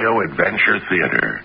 Radio Adventure Theater.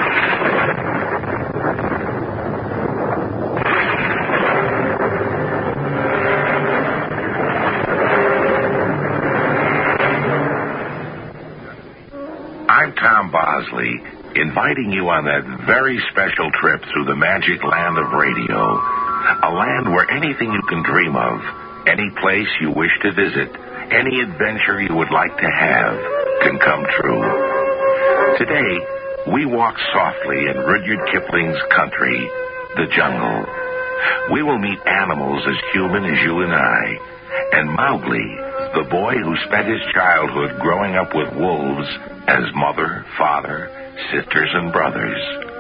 I'm Tom Bosley, inviting you on that very special trip through the magic land of radio. A land where anything you can dream of, any place you wish to visit, any adventure you would like to have can come true. Today, we walk softly in Rudyard Kipling's country, the jungle. We will meet animals as human as you and I, and Mowgli, the boy who spent his childhood growing up with wolves as mother, father, sisters, and brothers.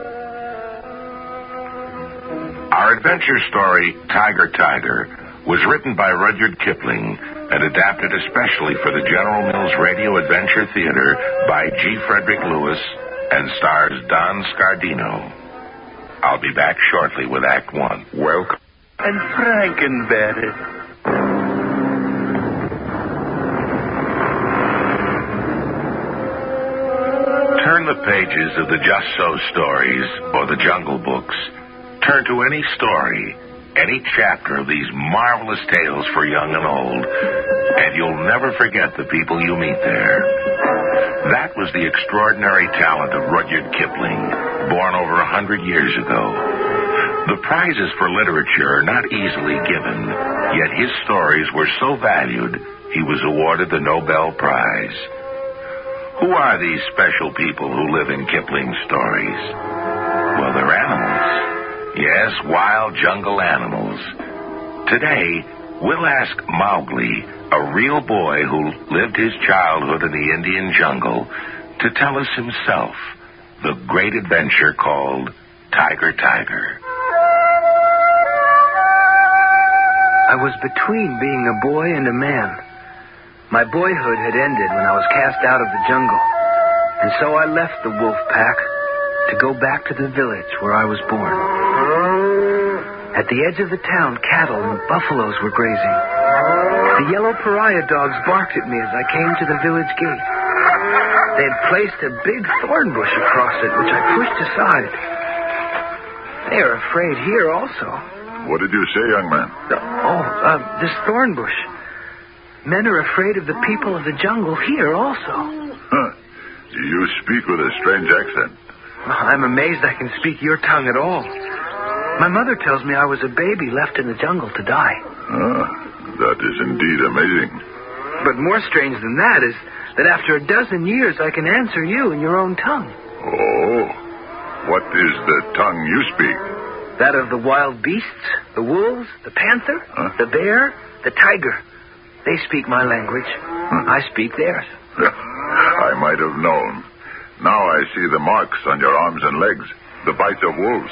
Our adventure story, Tiger, Tiger, was written by Rudyard Kipling and adapted especially for the General Mills Radio Adventure Theater by G. Frederick Lewis and stars Don Scardino. I'll be back shortly with Act One. Welcome. And Frankenberry. Turn the pages of the Just So stories or the Jungle Books. Turn to any story, any chapter of these marvelous tales for young and old, and you'll never forget the people you meet there. That was the extraordinary talent of Rudyard Kipling, born over 100 years ago. The prizes for literature are not easily given, yet his stories were so valued, he was awarded the Nobel Prize. Who are these special people who live in Kipling's stories? Well, they're animals. Yes, wild jungle animals. Today, we'll ask Mowgli, a real boy who lived his childhood in the Indian jungle, to tell us himself the great adventure called Tiger, Tiger. I was between being a boy and a man. My boyhood had ended when I was cast out of the jungle, and so I left the wolf pack to go back to the village where I was born. At the edge of the town, cattle and buffaloes were grazing. The yellow pariah dogs barked at me as I came to the village gate. They had placed a big thorn bush across it, which I pushed aside. They are afraid here also. What did you say, young man? This thorn bush. Men are afraid of the people of the jungle here also. Huh. You speak with a strange accent. I'm amazed I can speak your tongue at all. My mother tells me I was a baby left in the jungle to die. That is indeed amazing. But more strange than that is that after a dozen years I can answer you in your own tongue. Oh, what is the tongue you speak? That of the wild beasts, the wolves, the panther, the bear, the tiger. They speak my language. I speak theirs. I might have known. Now I see the marks on your arms and legs, the bites of wolves.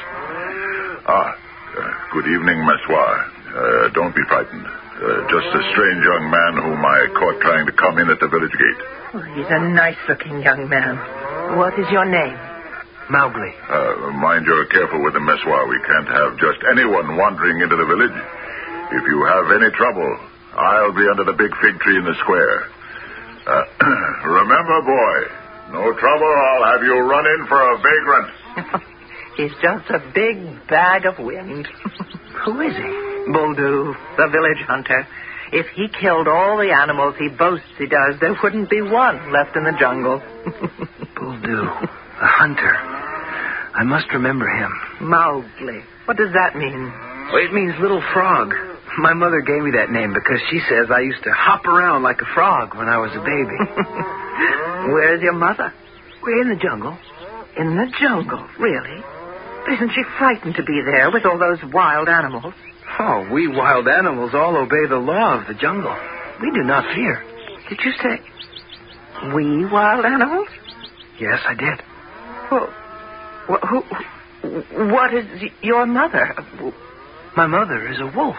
Good evening, Messoir. Don't be frightened. Just a strange young man whom I caught trying to come in at the village gate. Oh, he's a nice-looking young man. What is your name? Mowgli. Mind you're careful with the Messoir. We can't have just anyone wandering into the village. If you have any trouble, I'll be under the big fig tree in the square. Remember, boy, no trouble, I'll have you run in for a vagrant. He's just a big bag of wind. Who is he? Buldeo, the village hunter. If he killed all the animals he boasts he does, there wouldn't be one left in the jungle. Buldeo, the hunter. I must remember him. Mowgli. What does that mean? Well, it means little frog. My mother gave me that name because she says I used to hop around like a frog when I was a baby. Where's your mother? We're in the jungle. In the jungle? Really? Isn't she frightened to be there with all those wild animals? Oh, we wild animals all obey the law of the jungle. We do not fear. Did you say we wild animals? Yes, I did. Well, what is your mother? My mother is a wolf.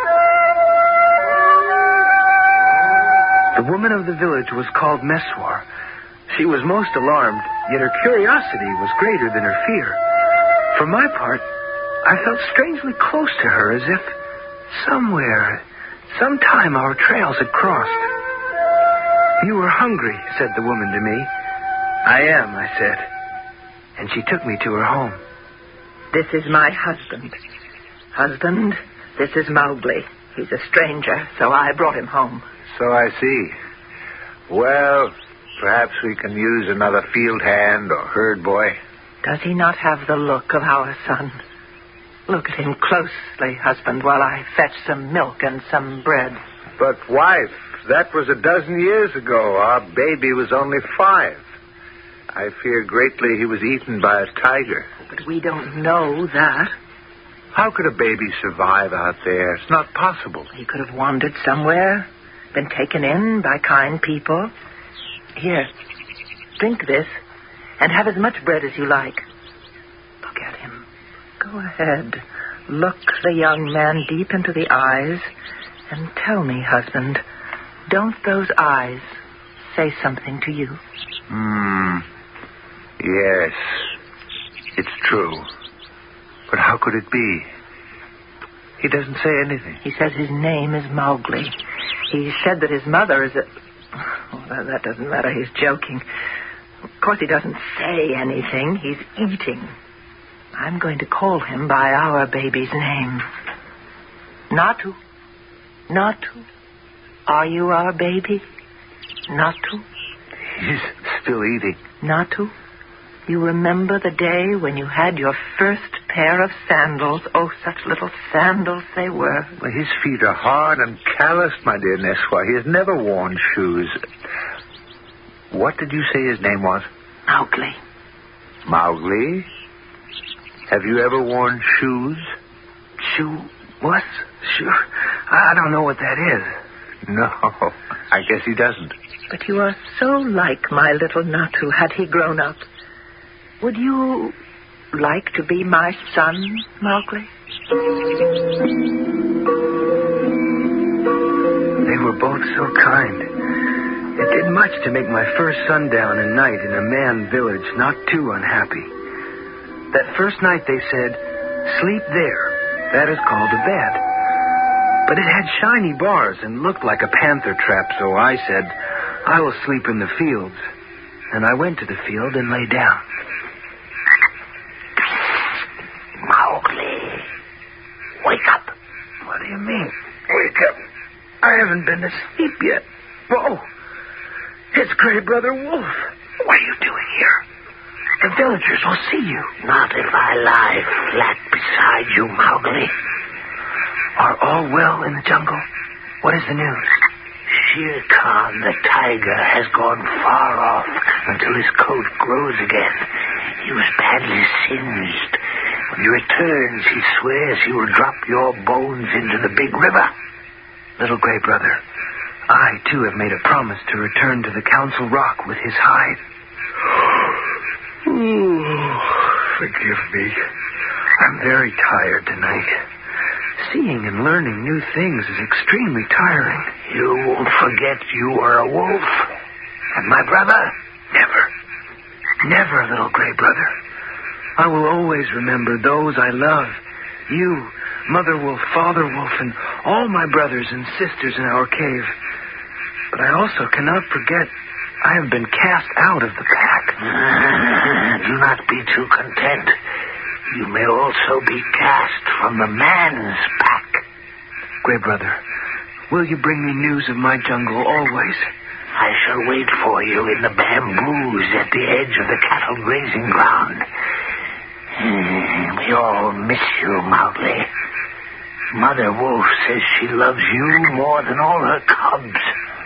The woman of the village was called Messoir. She was most alarmed, yet her curiosity was greater than her fear. For my part, I felt strangely close to her, as if somewhere, sometime our trails had crossed. You were hungry, said the woman to me. I am, I said. And she took me to her home. This is my husband. Husband, this is Mowgli. He's a stranger, so I brought him home. So I see. Well, perhaps we can use another field hand or herd boy. Does he not have the look of our son? Look at him closely, husband, while I fetch some milk and some bread. But, wife, that was 12 years ago. Our baby was only 5. I fear greatly he was eaten by a tiger. But we don't know that. How could a baby survive out there? It's not possible. He could have wandered somewhere, been taken in by kind people. Here, drink this, and have as much bread as you like. Look at him. Go ahead. Look the young man deep into the eyes, and tell me, husband, don't those eyes say something to you? Yes, it's true. But how could it be? He doesn't say anything. He says his name is Mowgli. He said that his mother is a... Oh, that doesn't matter. He's joking. Of course, he doesn't say anything. He's eating. I'm going to call him by our baby's name. Natu. Natu. Are you our baby? Natu. He's still eating. Natu. You remember the day when you had your first pair of sandals? Oh, such little sandals they were. Well, his feet are hard and calloused, my dear Neswa. He has never worn shoes. What did you say his name was? Mowgli. Mowgli? Have you ever worn shoes? What? Shoe? I don't know what that is. No, I guess he doesn't. But you are so like my little Natu had he grown up. Would you like to be my son, Mowgli? They were both so kind. It did much to make my first sundown and night in a man village not too unhappy. That first night they said, "Sleep there. That is called a bed." But it had shiny bars and looked like a panther trap, so I said, "I will sleep in the fields." And I went to the field and lay down. Mowgli, wake up. What do you mean, wake up? I haven't been to sleep yet. Whoa! It's Gray Brother Wolf. What are you doing here? The villagers will see you. Not if I lie flat beside you, Mowgli. Are all well in the jungle? What is the news? Shere Khan, the tiger, has gone far off until his coat grows again. He was badly singed. When he returns, he swears he will drop your bones into the big river. Little Gray Brother, I, too, have made a promise to return to the Council Rock with his hide. Forgive me. I'm very tired tonight. Seeing and learning new things is extremely tiring. You won't forget you were a wolf. And my brother? Never. Never, Little Gray Brother. I will always remember those I love. You, Mother Wolf, Father Wolf, and all my brothers and sisters in our cave. But I also cannot forget I have been cast out of the pack. Do not be too content. You may also be cast from the man's pack. Gray Brother, will you bring me news of my jungle always? I shall wait for you in the bamboos at the edge of the cattle grazing ground. We all miss you, Mowgli. Mother Wolf says she loves you more than all her cubs.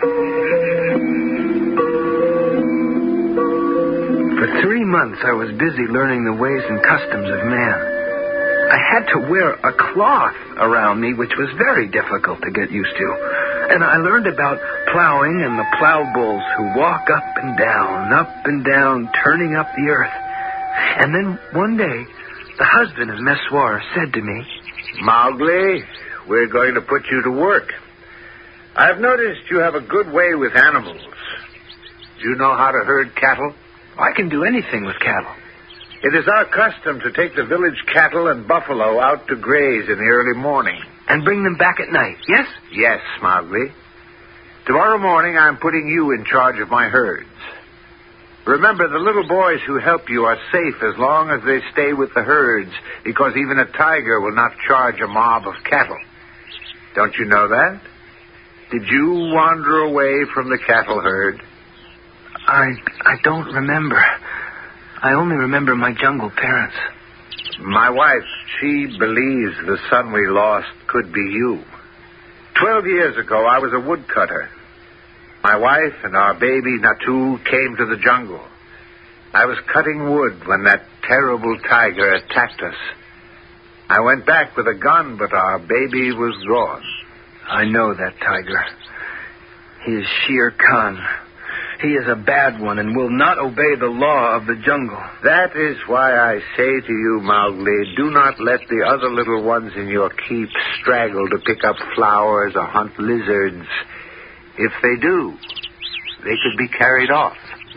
For 3 months, I was busy learning the ways and customs of man. I had to wear a cloth around me, which was very difficult to get used to. And I learned about plowing and the plow bulls who walk up and down, turning up the earth. And then one day, the husband of Meswar said to me, Mowgli, we're going to put you to work. I've noticed you have a good way with animals. Do you know how to herd cattle? I can do anything with cattle. It is our custom to take the village cattle and buffalo out to graze in the early morning. And bring them back at night, yes? Yes, Mowgli. Tomorrow morning I'm putting you in charge of my herds. Remember, the little boys who help you are safe as long as they stay with the herds, because even a tiger will not charge a mob of cattle. Don't you know that? Did you wander away from the cattle herd? I don't remember. I only remember my jungle parents. My wife, she believes the son we lost could be you. 12 years ago, I was a woodcutter. My wife and our baby, Natu, came to the jungle. I was cutting wood when that terrible tiger attacked us. I went back with a gun, but our baby was gone. I know that tiger. He is Shere Khan. He is a bad one and will not obey the law of the jungle. That is why I say to you, Mowgli, do not let the other little ones in your keep straggle to pick up flowers or hunt lizards. If they do, they could be carried off.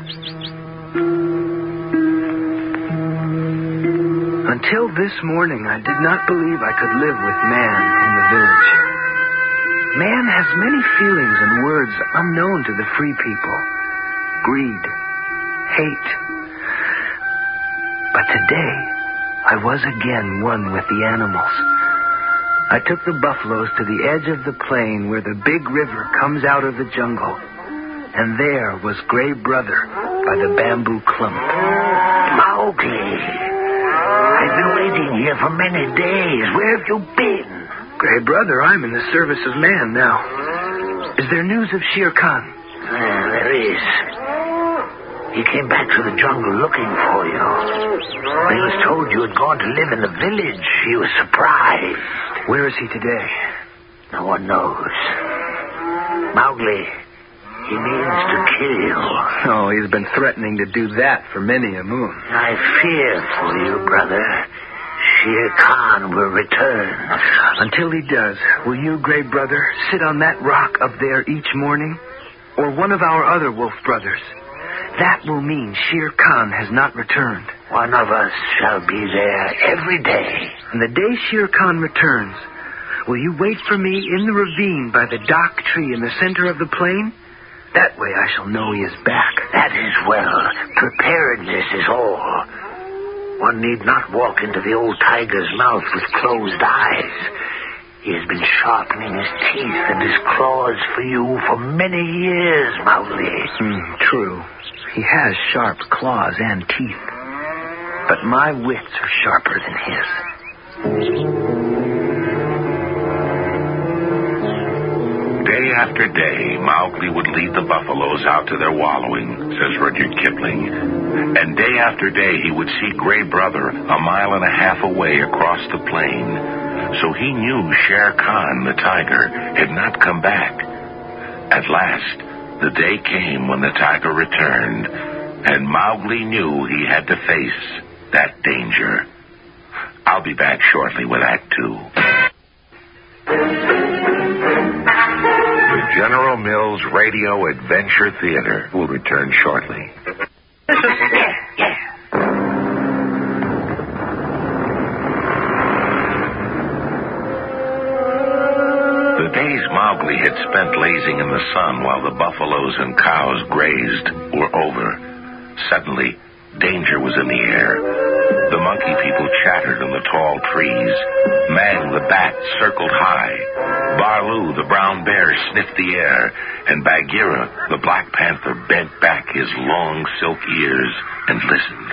Until this morning, I did not believe I could live with man in the village. Man has many feelings and words unknown to the free people. Greed, hate. But today, I was again one with the animals. I took the buffaloes to the edge of the plain where the big river comes out of the jungle. And there was Gray Brother by the bamboo clump. Mowgli, I've been waiting here for many days. Where have you been? Gray Brother, I'm in the service of man now. Is there news of Shere Khan? There is. He came back to the jungle looking for you. When he was told you had gone to live in the village, he was surprised. Where is he today? No one knows. Mowgli, he means to kill you. Oh, he's been threatening to do that for many a moon. I fear for you, brother. Shere Khan will return. Until he does, will you, Gray Brother, sit on that rock up there each morning? Or one of our other wolf brothers? That will mean Shere Khan has not returned. One of us shall be there every day. And the day Shere Khan returns, will you wait for me in the ravine by the dock tree in the center of the plain? That way I shall know he is back. That is well. Preparedness is all. One need not walk into the old tiger's mouth with closed eyes. He has been sharpening his teeth and his claws for you for many years, Mowgli. True. He has sharp claws and teeth. But my wits are sharper than his. Day after day, Mowgli would lead the buffaloes out to their wallowing, says Rudyard Kipling. And day after day, he would see Gray Brother a mile and a half away across the plain. So he knew Shere Khan, the tiger, had not come back. At last, the day came when the tiger returned, and Mowgli knew he had to face that danger. I'll be back shortly with Act 2. The General Mills Radio Adventure Theater will return shortly. Yeah. The days Mowgli had spent lazing in the sun while the buffaloes and cows grazed were over. Suddenly, danger was in the air. The monkey people chattered in the tall trees. Mang the bat circled high. Barlu the brown bear sniffed the air. And Bagheera the black panther bent back his long silk ears and listened.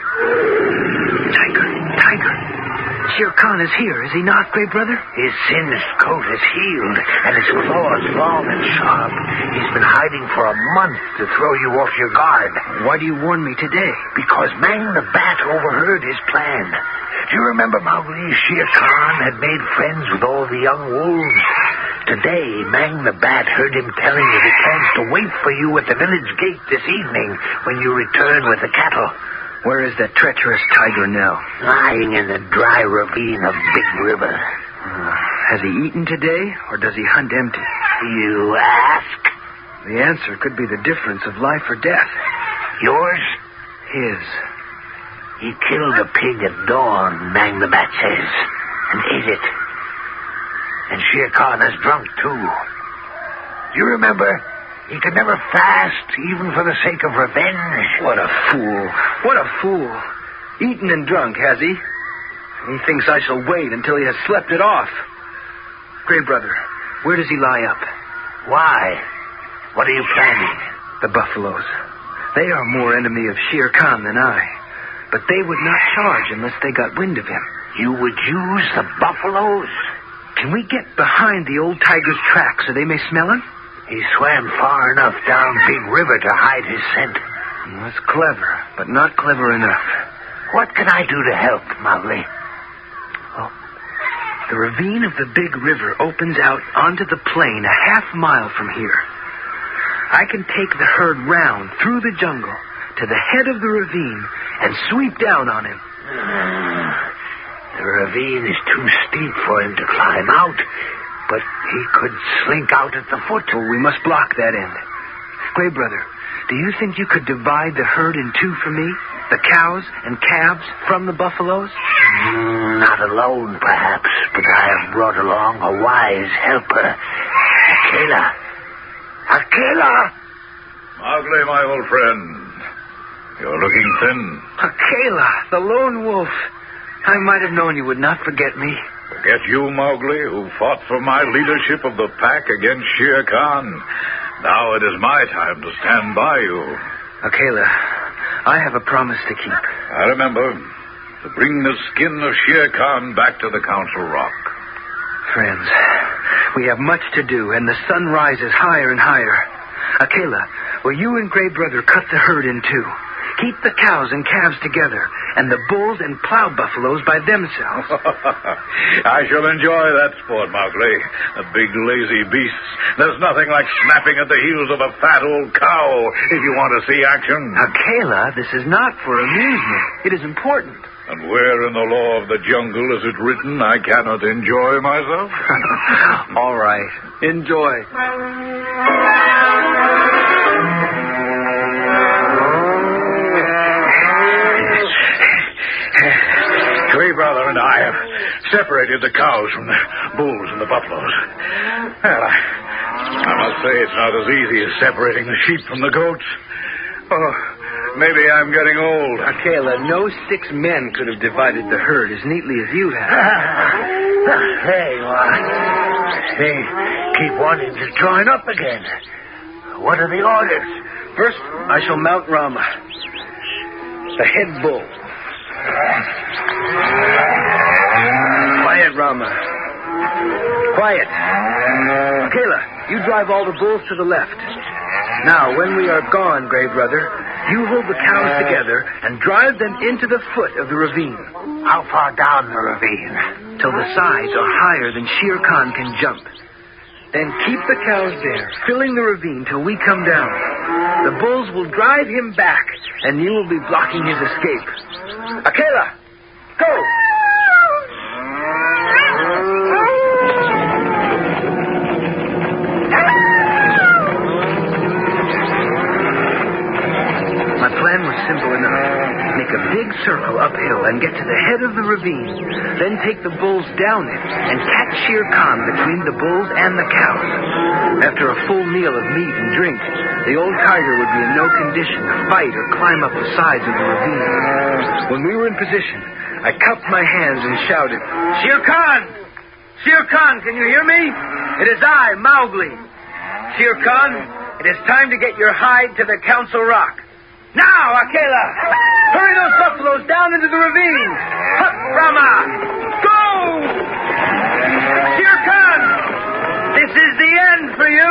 Tiger. Shere Khan is here, is he not, Gray Brother? His singed coat has healed, and his claws long and sharp. He's been hiding for a month to throw you off your guard. Why do you warn me today? Because Mang the Bat overheard his plan. Do you remember, Mowgli, Shere Khan had made friends with all the young wolves? Today, Mang the Bat heard him telling you he plans to wait for you at the village gate this evening when you return with the cattle. Where is that treacherous tiger now? Lying in the dry ravine of Big River. Has he eaten today, or does he hunt empty? You ask? The answer could be the difference of life or death. Yours? His. He killed a pig at dawn, Mang the Bat says, and ate it. And Shere Khan has drunk, too. You remember, He could never fast, even for the sake of revenge. What a fool. What a fool. Eaten and drunk, has he? He thinks I shall wait until he has slept it off. Gray Brother, where does he lie up? Why? What are you planning? The buffaloes. They are more enemy of Shere Khan than I. But they would not charge unless they got wind of him. You would use the buffaloes? Can we get behind the old tiger's track so they may smell him? He swam far enough down Big River to hide his scent. That's clever, but not clever enough. What can I do to help, Mowgli? Well, the ravine of the Big River opens out onto the plain a half-mile from here. I can take the herd round through the jungle to the head of the ravine and sweep down on him. The ravine is too steep for him to climb out, but he could slink out at the foot. Oh, we must block that end. Gray Brother, do you think you could divide the herd in two for me? The cows and calves from the buffaloes? Not alone, perhaps, but I have brought along a wise helper. Akela! Akela! Mowgli, my old friend. You're looking thin. Akela, the lone wolf. I might have known you would not forget me. Forget you, Mowgli, who fought for my leadership of the pack against Shere Khan. Now it is my time to stand by you. Akela, I have a promise to keep. I remember. To bring the skin of Shere Khan back to the Council Rock. Friends, we have much to do, and the sun rises higher and higher. Akela, will you and Gray Brother cut the herd in two? Keep the cows and calves together, and the bulls and plow buffaloes by themselves. I shall enjoy that sport, Mowgli. The big, lazy beasts. There's nothing like snapping at the heels of a fat old cow if you want to see action. Akela, this is not for amusement. It is important. And where in the law of the jungle is it written I cannot enjoy myself? All right. Enjoy. Gray Brother and I have separated the cows from the bulls and the buffaloes. Well, I must say it's not as easy as separating the sheep from the goats. Oh, maybe I'm getting old. Akela, no 6 men could have divided the herd as neatly as you have. They keep wanting to join up again. What are the orders? First, I shall mount Rama, the head bull. Quiet, Rama. Quiet. Akela, you drive all the bulls to the left. Now, when we are gone, Gray Brother, you hold the cows together and drive them into the foot of the ravine. How far down the ravine? Till the sides are higher than Shere Khan can jump. Then keep the cows there, filling the ravine till we come down. The bulls will drive him back, and you will be blocking his escape. Akela, go! My plan was simple enough. Make a big circle uphill and get to the head of the ravine. Then take the bulls down it and catch Shere Khan between the bulls and the cows. After a full meal of meat and drink, the old tiger would be in no condition to fight or climb up the sides of the ravine. When we were in position, I cupped my hands and shouted, Shere Khan! Shere Khan, can you hear me? It is I, Mowgli. Shere Khan, it is time to get your hide to the Council Rock. Now, Akela! Hurry those buffaloes down into the ravine! Hup, Rama! Go! Shere Khan! This is the end for you!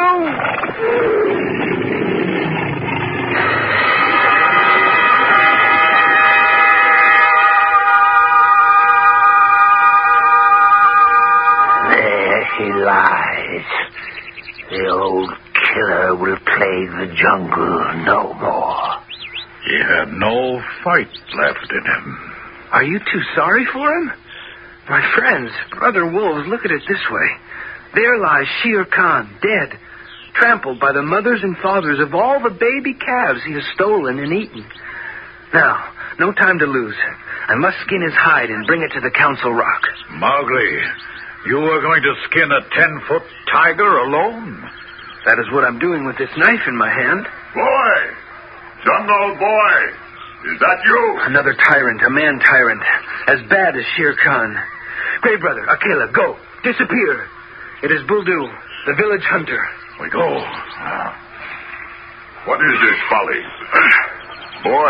There he lies. The old killer will plague the jungle no more. He had no fight left in him. Are you too sorry for him? My friends, brother wolves, look at it this way. There lies Shere Khan, dead, trampled by the mothers and fathers of all the baby calves he has stolen and eaten. Now, no time to lose. I must skin his hide and bring it to the Council Rock. Mowgli, you are going to skin a 10-foot tiger alone? That is what I'm doing with this knife in my hand. Boy! Jungle Boy! Is that you? Another tyrant, a man tyrant, as bad as Shere Khan. Gray Brother, Akela, go. Disappear. It is Buldu, the village hunter. We go. What is this folly? Boy,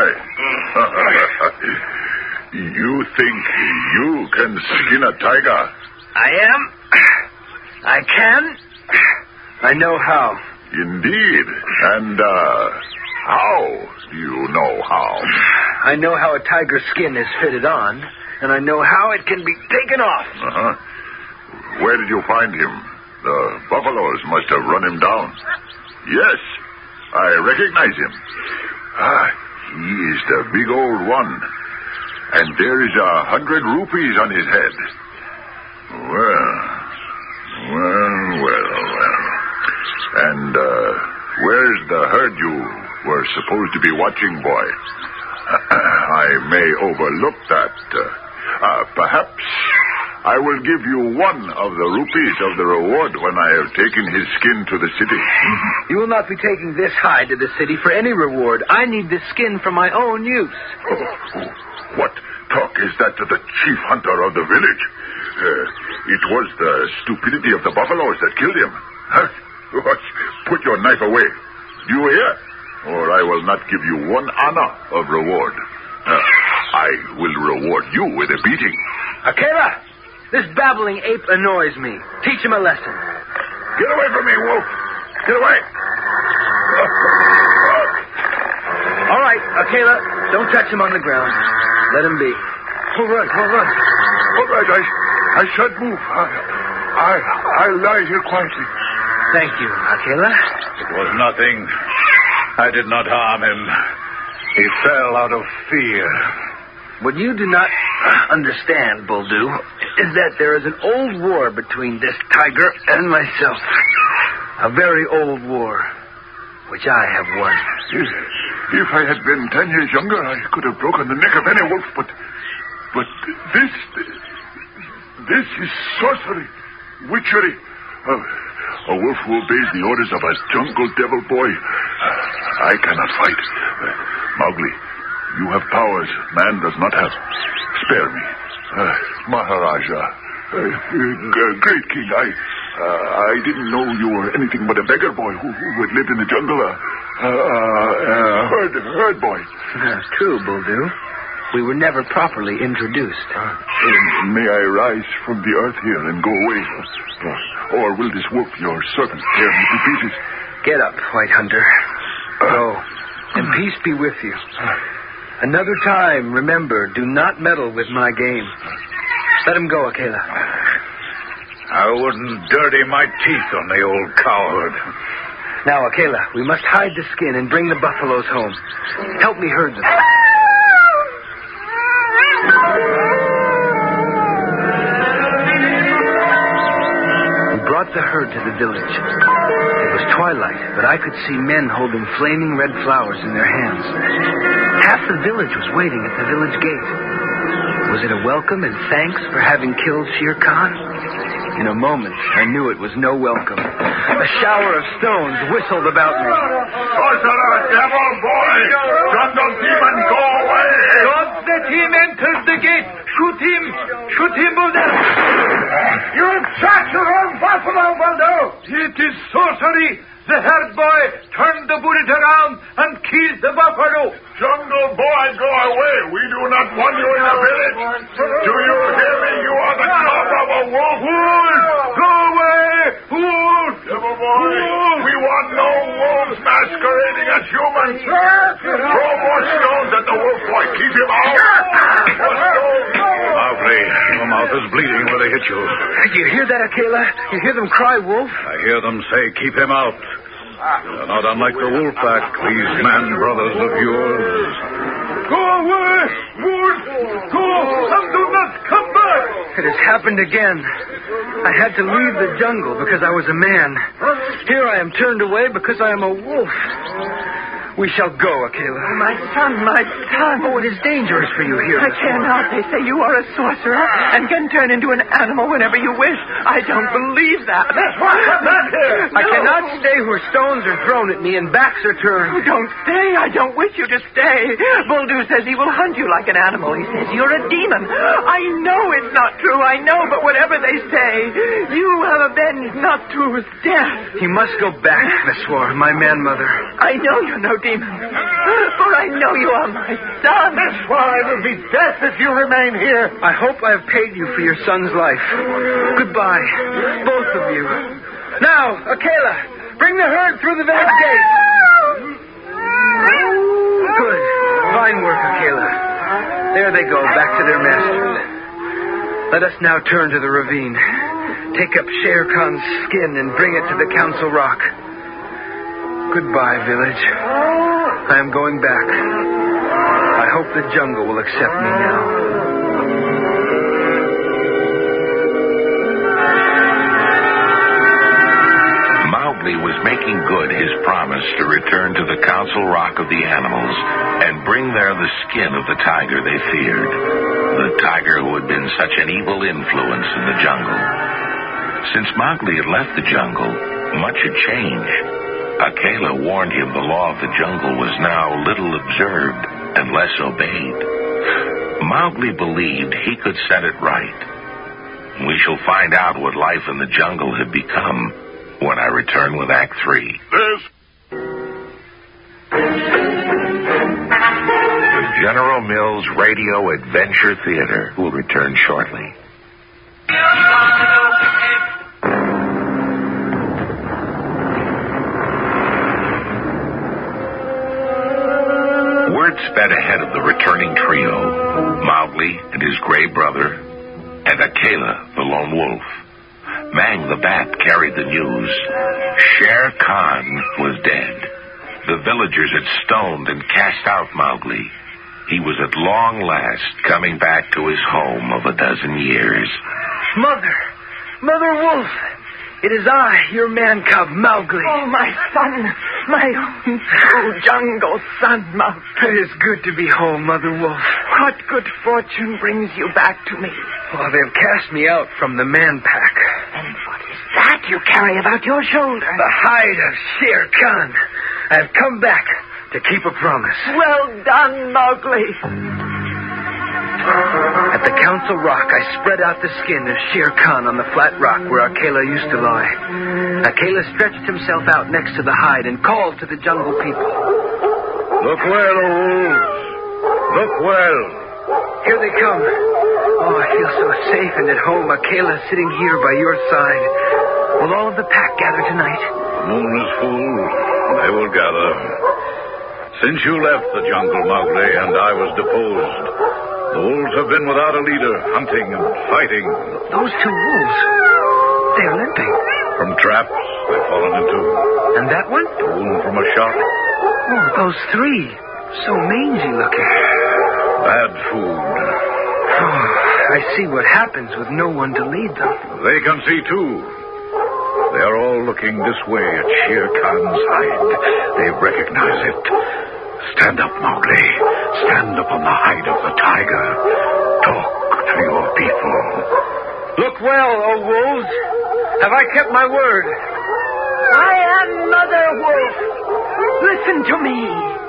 you think you can skin a tiger? I am. I can. I know how. Indeed. And, how do you know how? I know how a tiger's skin is fitted on, and I know how it can be taken off. Uh-huh. Where did you find him? The buffaloes must have run him down. Yes, I recognize him. He is the big old one. And there is 100 rupees on his head. Well. And, where's the herd you were supposed to be watching, boy? I may overlook that. Perhaps I will give you 1 of the rupees of the reward when I have taken his skin to the city. You will not be taking this hide to the city for any reward. I need this skin for my own use. What talk is that to the chief hunter of the village? It was the stupidity of the buffaloes that killed him. Huh? Put your knife away. Do you hear? Or I will not give you 1 anna of reward. I will reward you with a beating. Akela! This babbling ape annoys me. Teach him a lesson. Get away from me, Wolf. Get away. All right, Akela, don't touch him on the ground. Let him be. All right. All right, I shan't move. I'll lie here quietly. Thank you, Akela. It was nothing. I did not harm him. He fell out of fear. What you do not understand, Buldu, is that there is an old war between this tiger and myself. A very old war, which I have won. If I had been 10 years younger, I could have broken the neck of any wolf, but this is sorcery, witchery. A wolf who obeys the orders of a jungle devil boy. I cannot fight. Mowgli, you have powers man does not have. Spare me. Maharaja, great king, I didn't know you were anything but a beggar boy who had lived in the jungle. Herd boy. True, Buldu. We were never properly introduced. May I rise from the earth here and go away? Or will this wolf, your servant, tear me to pieces? Get up, White Hunter. Go, and peace be with you. Another time, remember, do not meddle with my game. Let him go, Akela. I wouldn't dirty my teeth on the old coward. Now, Akela, we must hide the skin and bring the buffaloes home. Help me herd them. We brought the herd to the village. It was twilight, but I could see men holding flaming red flowers in their hands. Half the village was waiting at the village gate. Was it a welcome and thanks for having killed Shere Khan? In a moment, I knew it was no welcome. A shower of stones whistled about me. Sorcerer, devil boy! Jungle demon, go away! Don't let him enter the gate! Shoot him! Shoot him, Buldu! You shot your own buffalo, Buldu! It is sorcery! The herd boy turned the bullet around and killed the buffalo. Jungle boy, go away! We do not want you in the village! Do you hear me? You are the cub of a wolf! Wolf! Go away! Wolf! Devil boy, we want no wolves masquerading as humans! Throw more stones at the wolf boy! Keep him out! Mowgli, your mouth is bleeding where they hit you. You hear that, Akela? You hear them cry, Wolf? I hear them say, keep him out. They're not unlike the wolf pack, these man brothers of yours. Go away! Wolf! Go! And do not come back! It has happened again. I had to leave the jungle because I was a man. Here I am turned away because I am a wolf. We shall go, Akela. My son, my son. Oh, it is dangerous for you here. I cannot. They say you are a sorcerer and can turn into an animal whenever you wish. I don't believe that. That's why I'm not here. I cannot stay where stones are thrown at me and backs are turned. Oh, don't stay. I don't wish you to stay. Buldeo says he will hunt you like an animal. He says you're a demon. I know it's not true. I know, but whatever they say, you have avenged Natu's death. You must go back, Meswar, my man-mother. I know you're no demon, for I know you are my son. That's why it will be death if you remain here. I hope I have paid you for your son's life. Goodbye, both of you. Now, Akela, bring the herd through the village gate. Good. Fine work, Akela. There they go, back to their masters. Let us now turn to the ravine. Take up Shere Khan's skin and bring it to the Council Rock. Goodbye, village. I am going back. I hope the jungle will accept me now. Mowgli was making good his promise to return to the Council Rock of the Animals and bring there the skin of the tiger they feared. The tiger who had been such an evil influence in the jungle. Since Mowgli had left the jungle, much had changed. Akela warned him the law of the jungle was now little observed and less obeyed. Mowgli believed he could set it right. We shall find out what life in the jungle had become when I return with Act 3. The General Mills Radio Adventure Theater will return shortly. Word sped ahead of the returning trio, Mowgli and his gray brother, and Akela, the lone wolf. Mang the bat carried the news. Shere Khan was dead. The villagers had stoned and cast out Mowgli. He was at long last coming back to his home of 12 years. Mother Wolf, it is I, your man-cub, Mowgli. Oh, my son, my true jungle son, Mowgli. It is good to be home, Mother Wolf. What good fortune brings you back to me? Oh, they have cast me out from the man-pack. And what is that you carry about your shoulder? The hide of Shere Khan. I have come back to keep a promise. Well done, Mowgli. At the Council Rock, I spread out the skin of Shere Khan on the flat rock where Akela used to lie. Akela stretched himself out next to the hide and called to the jungle people. Look well, O wolves. Look well. Here they come. Oh, I feel so safe and at home. Akela sitting here by your side. Will all of the pack gather tonight? The moon is full. They will gather. Since you left the jungle, Mowgli, and I was deposed, the wolves have been without a leader, hunting and fighting. Those two wolves, they're limping. From traps they've fallen into. And that one? A wound from a shot. Oh, those three, so mangy looking. Bad food. Oh, I see what happens with no one to lead them. They can see, too. They are all looking this way at Shere Khan's hide. They recognize it. Stand up, Mowgli. Stand up on the hide of the tiger. Talk to your people. Look well, O wolves. Have I kept my word? I am Mother Wolf. Listen to me.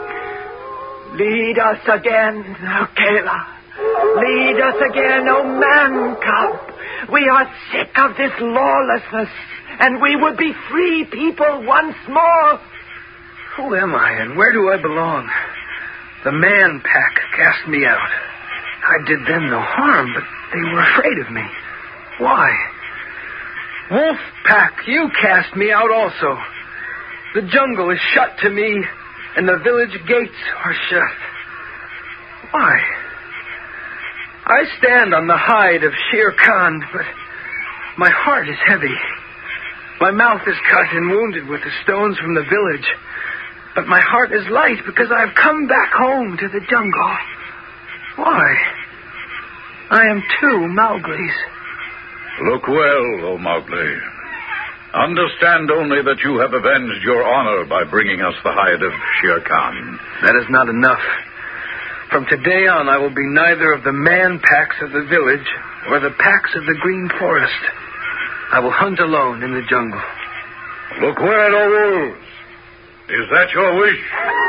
Lead us again, Akela. Lead us again, O man-cub. We are sick of this lawlessness, and we would be free people once more. Who am I, and where do I belong? The man-pack cast me out. I did them no harm, but they were afraid of me. Why? Wolf-pack, you cast me out also. The jungle is shut to me, and the village gates are shut. Why? I stand on the hide of Shere Khan, but my heart is heavy. My mouth is cut and wounded with the stones from the village. But my heart is light because I have come back home to the jungle. Why? I am two Mowglis. Look well, O Mowgli. Understand only that you have avenged your honor by bringing us the hide of Shere Khan. That is not enough. From today on, I will be neither of the man packs of the village or the packs of the green forest. I will hunt alone in the jungle. Look where the wolves. Is that your wish?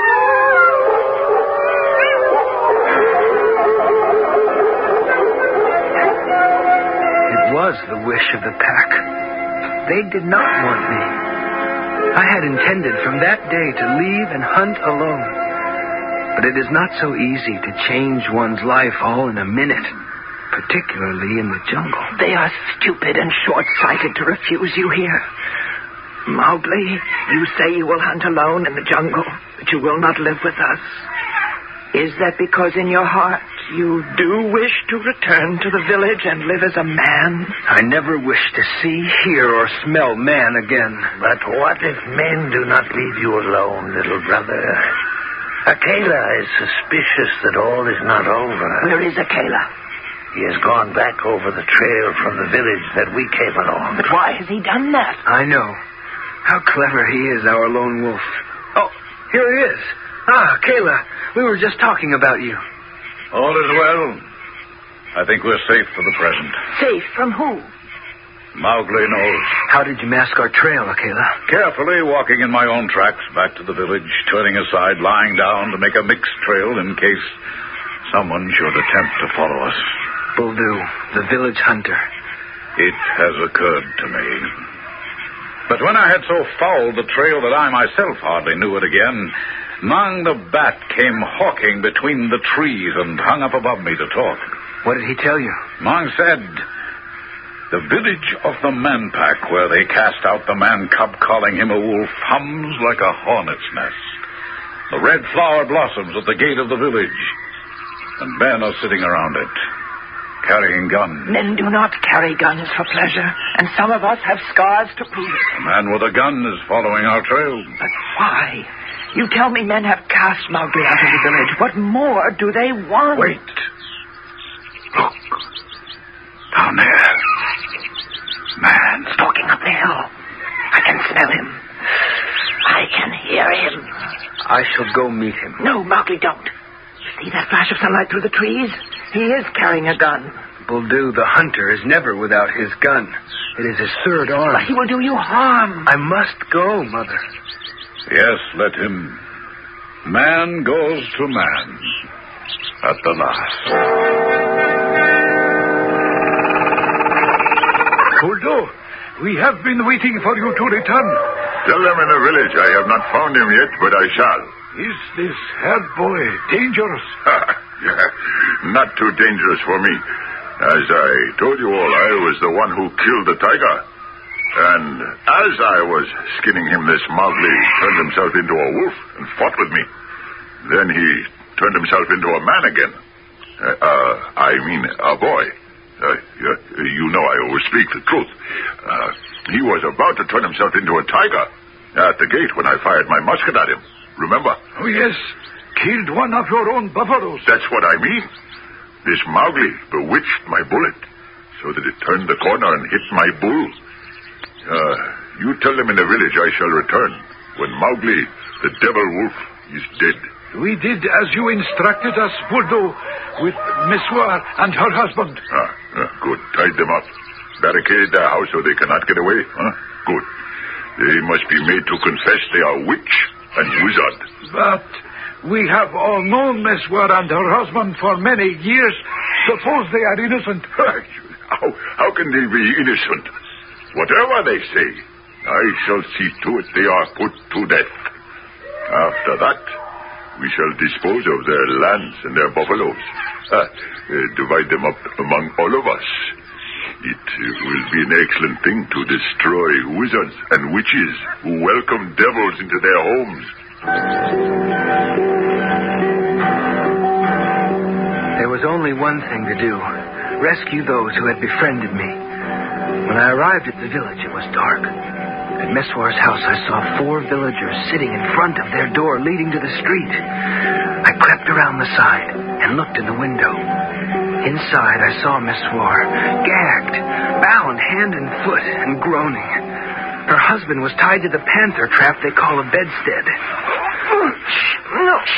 It was the wish of the pack. They did not want me. I had intended from that day to leave and hunt alone. But it is not so easy to change one's life all in a minute, particularly in the jungle. They are stupid and short-sighted to refuse you here. Mowgli, you say you will hunt alone in the jungle, but you will not live with us. Is that because in your heart you do wish to return to the village and live as a man? I never wish to see, hear, or smell man again. But what if men do not leave you alone, little brother? Akela is suspicious that all is not over. Where is Akela? He has gone back over the trail from the village that we came along. But why has he done that? I know. How clever he is, our lone wolf. Oh, here he is. Ah, Kayla, we were just talking about you. All is well. I think we're safe for the present. Safe from who? Mowgli knows. How did you mask our trail, Akela? Carefully walking in my own tracks back to the village, turning aside, lying down to make a mixed trail in case someone should attempt to follow us. Buldeo, the village hunter. It has occurred to me. But when I had so fouled the trail that I myself hardly knew it again, Mang the Bat came hawking between the trees and hung up above me to talk. What did he tell you? Mang said, the village of the Man Pack, where they cast out the man cub calling him a wolf, hums like a hornet's nest. The red flower blossoms at the gate of the village, and men are sitting around it, carrying guns. Men do not carry guns for pleasure, and some of us have scars to prove it. A man with a gun is following our trail. But why? You tell me men have cast Mowgli out of the village. What more do they want? Wait. Look. Down there. Man. Stalking up the hill. I can smell him. I can hear him. I shall go meet him. No, Mowgli, don't. You see that flash of sunlight through the trees? He is carrying a gun. Buldeo, the hunter, is never without his gun. It is his third arm. But he will do you harm. I must go, Mother. Yes, let him. Man goes to man. At the last. Buldeo, we have been waiting for you to return. Tell them in the village I have not found him yet, but I shall. Is this herd boy dangerous? Yeah, not too dangerous for me. As I told you all, I was the one who killed the tiger. And as I was skinning him, this Mowgli turned himself into a wolf and fought with me. Then he turned himself into a man again. I mean, a boy. You know I always speak the truth. He was about to turn himself into a tiger at the gate when I fired my musket at him. Remember? Oh, yes. Killed one of your own buffaloes. That's what I mean. This Mowgli bewitched my bullet so that it turned the corner and hit my bull. You tell them in the village I shall return when Mowgli, the devil wolf, is dead. We did as you instructed us, Buldeo, with Meswar and her husband. Good. Tied them up. Barricaded their house so they cannot get away. Good. They must be made to confess they are witch and wizard. But we have all known Meswar and her husband for many years. Suppose they are innocent. How can they be innocent? Whatever they say, I shall see to it they are put to death. After that, we shall dispose of their lands and their buffaloes. Divide them up among all of us. It will be an excellent thing to destroy wizards and witches who welcome devils into their homes. There was only one thing to do. Rescue those who had befriended me. When I arrived at the village, it was dark. At Meswar's house, I saw 4 villagers sitting in front of their door leading to the street. I crept around the side and looked in the window. Inside, I saw Meswar, gagged, bound hand and foot, and groaning. Her husband was tied to the panther trap they call a bedstead. No.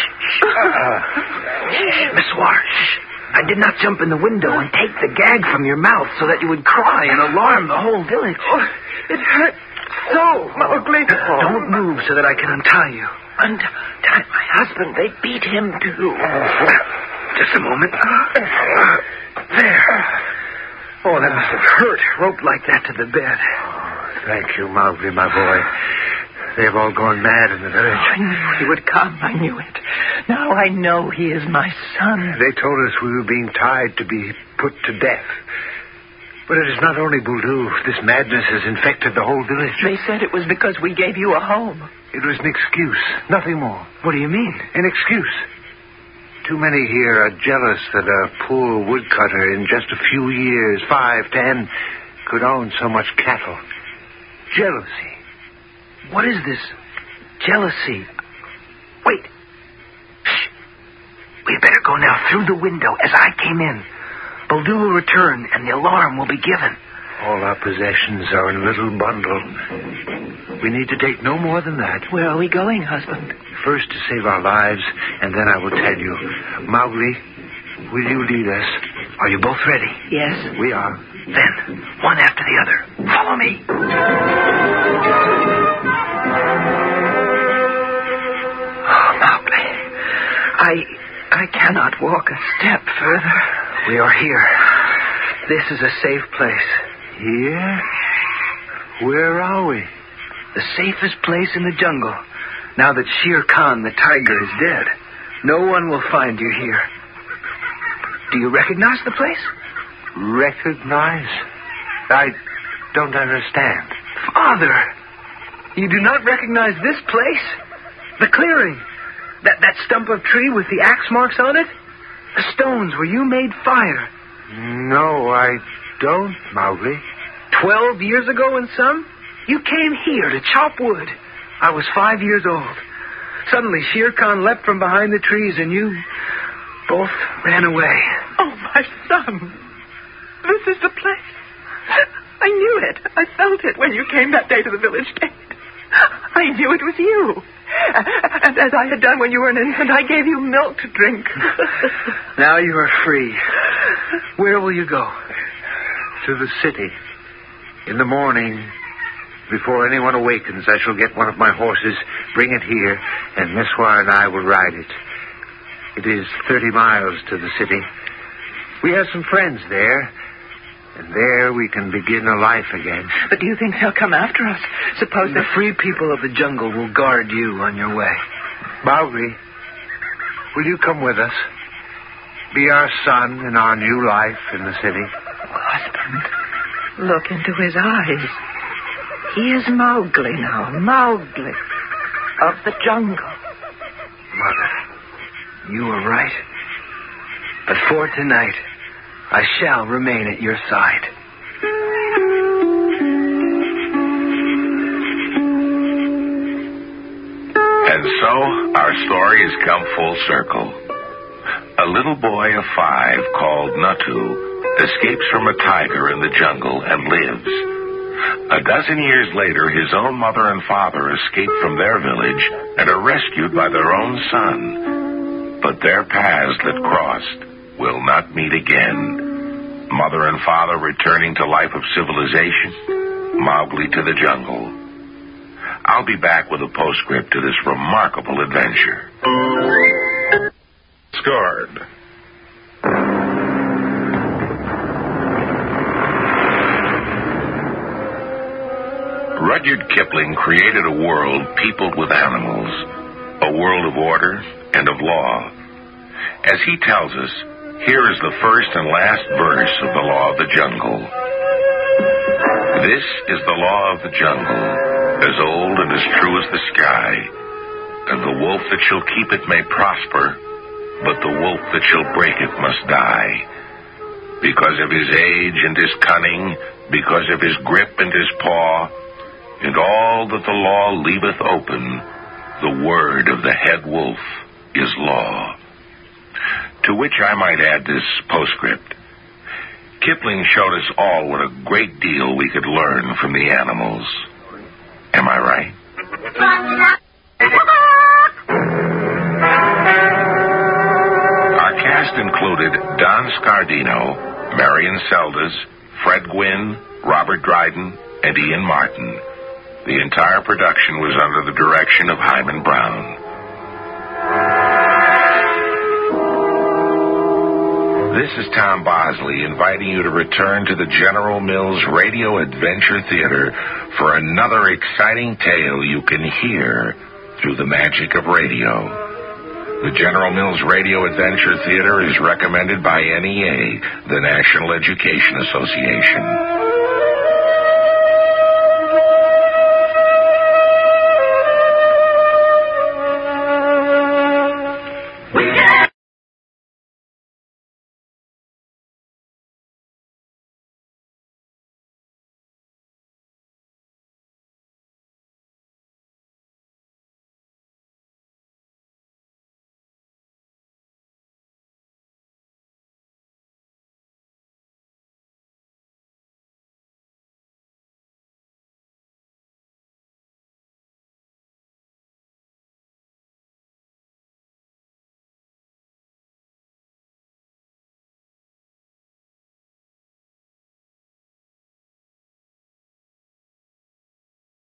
Miss Ward, I did not jump in the window and take the gag from your mouth so that you would cry and alarm the whole village. Oh, it hurts so, Mowgli. Don't move so that I can untie you. Untie my husband. They beat him, too. Just a moment. There. Oh, that must have hurt, roped like that to the bed. Thank you, Mowgli, my boy. They've all gone mad in the village. I knew he would come. I knew it. Now I know he is my son. They told us we were being tied to be put to death. But it is not only Buldeo. This madness has infected the whole village. They said it was because we gave you a home. It was an excuse, nothing more. What do you mean? An excuse. Too many here are jealous that a poor woodcutter in just a few years, 5, 10, could own so much cattle. Jealousy. What is this? Jealousy. Wait. Shh. We had better go now through the window as I came in. Buldeo will return and the alarm will be given. All our possessions are in a little bundle. We need to take no more than that. Where are we going, husband? First to save our lives, and then I will tell you. Mowgli, will you lead us? Are you both ready? Yes. We are. Then, one after the other. Follow me. Oh, Mowgli. I cannot walk a step further. We are here. This is a safe place. Here? Where are we? The safest place in the jungle. Now that Shere Khan, the tiger, is dead, no one will find you here. Do you recognize the place? Recognize? I don't understand. Father, you do not recognize this place? The clearing? That stump of tree with the axe marks on it? The stones where you made fire? No, I don't, Mowgli. 12 years ago and some, you came here to chop wood. I was 5 years old. Suddenly, Shere Khan leapt from behind the trees, and you both ran away. Oh, my son. This is the place. I knew it. I felt it when you came that day to the village gate. I knew it was you. And as I had done when you were an infant, I gave you milk to drink. Now you are free. Where will you go? To the city. In the morning, before anyone awakens, I shall get one of my horses, bring it here, and Miswar and I will ride it. It is 30 miles to the city. We have some friends there, and there we can begin a life again. But do you think they'll come after us? Suppose the free people of the jungle will guard you on your way. Mowgli, will you come with us? Be our son in our new life in the city. Husband, look into his eyes. He is Mowgli now. Mowgli of the jungle. Mother, you were right. But for tonight, I shall remain at your side. And so, our story has come full circle. A little boy of 5 called Natu escapes from a tiger in the jungle and lives. A dozen years later, his own mother and father escape from their village and are rescued by their own son. But their paths that crossed will not meet again. Mother and father returning to life of civilization, Mowgli to the jungle. I'll be back with a postscript to this remarkable adventure. Scored. Rudyard Kipling created a world peopled with animals, a world of order and of law. As he tells us, here is the first and last verse of the Law of the Jungle. This is the law of the jungle, as old and as true as the sky. And the wolf that shall keep it may prosper, but the wolf that shall break it must die. Because of his age and his cunning, because of his grip and his paw, and all that the law leaveth open, the word of the head wolf is law. To which I might add this postscript. Kipling showed us all what a great deal we could learn from the animals. Am I right? included Don Scardino, Marion Seldes, Fred Gwynne, Robert Dryden, and Ian Martin. The entire production was under the direction of Hyman Brown. This is Tom Bosley inviting you to return to the General Mills Radio Adventure Theater for another exciting tale you can hear through the magic of radio. The General Mills Radio Adventure Theater is recommended by NEA, the National Education Association.